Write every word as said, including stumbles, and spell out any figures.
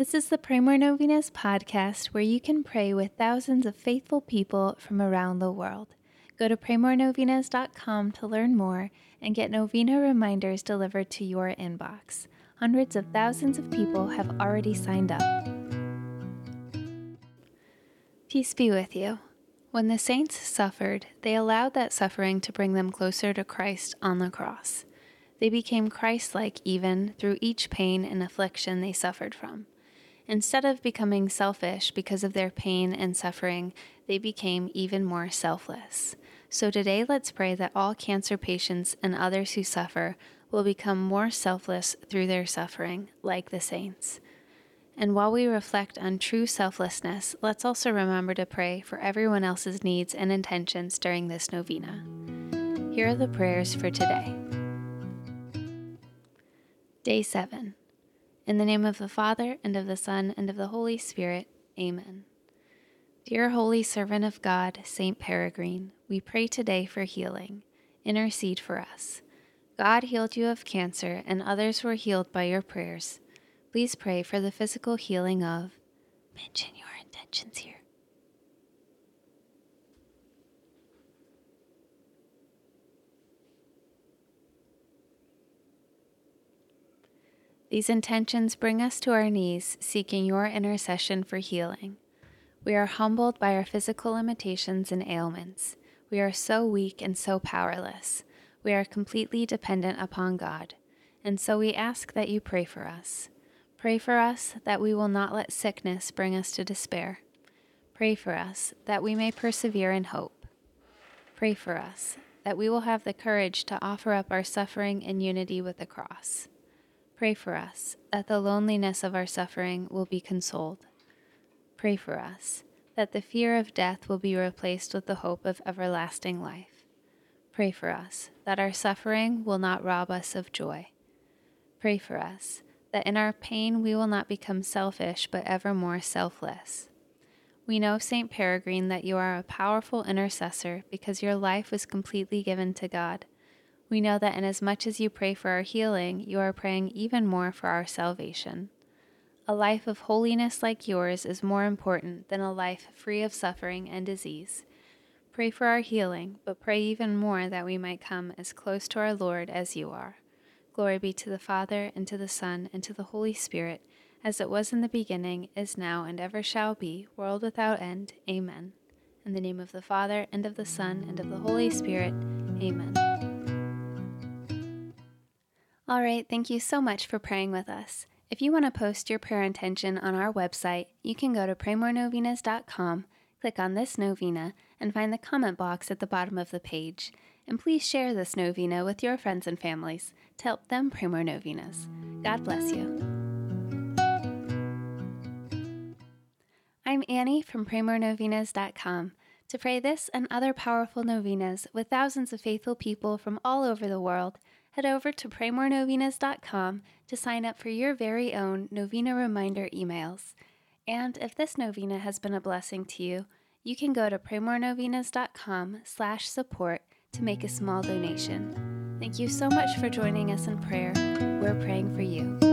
This is the Pray More Novenas podcast, where you can pray with thousands of faithful people from around the world. Go to pray more novenas dot com to learn more and get novena reminders delivered to your inbox. Hundreds of thousands of people have already signed up. Peace be with you. When the saints suffered, they allowed that suffering to bring them closer to Christ on the cross. They became Christ-like even through each pain and affliction they suffered from. Instead of becoming selfish because of their pain and suffering, they became even more selfless. So today, let's pray that all cancer patients and others who suffer will become more selfless through their suffering, like the saints. And while we reflect on true selflessness, let's also remember to pray for everyone else's needs and intentions during this novena. Here are the prayers for today. Day seven. In the name of the Father, and of the Son, and of the Holy Spirit. Amen. Dear Holy Servant of God, Saint Peregrine, we pray today for healing. Intercede for us. God healed you of cancer, and others were healed by your prayers. Please pray for the physical healing of... Mention your intentions here. These intentions bring us to our knees, seeking your intercession for healing. We are humbled by our physical limitations and ailments. We are so weak and so powerless. We are completely dependent upon God, and so we ask that you pray for us. Pray for us that we will not let sickness bring us to despair. Pray for us that we may persevere in hope. Pray for us that we will have the courage to offer up our suffering in unity with the cross. Pray for us that the loneliness of our suffering will be consoled. Pray for us that the fear of death will be replaced with the hope of everlasting life. Pray for us that our suffering will not rob us of joy. Pray for us that in our pain we will not become selfish but ever more selfless. We know, Saint Peregrine, that you are a powerful intercessor because your life was completely given to God. We know that inasmuch as you pray for our healing, you are praying even more for our salvation. A life of holiness like yours is more important than a life free of suffering and disease. Pray for our healing, but pray even more that we might come as close to our Lord as you are. Glory be to the Father, and to the Son, and to the Holy Spirit, as it was in the beginning, is now, and ever shall be, world without end. Amen. In the name of the Father, and of the Son, and of the Holy Spirit. Amen. All right, thank you so much for praying with us. If you want to post your prayer intention on our website, you can go to pray more novenas dot com, click on this novena, and find the comment box at the bottom of the page. And please share this novena with your friends and families to help them pray more novenas. God bless you. I'm Annie from pray more novenas dot com. To pray this and other powerful novenas with thousands of faithful people from all over the world, head over to pray more novenas dot com to sign up for your very own novena reminder emails. And if this novena has been a blessing to you, you can go to pray more novenas dot com slash support to make a small donation. Thank you so much for joining us in prayer. We're praying for you.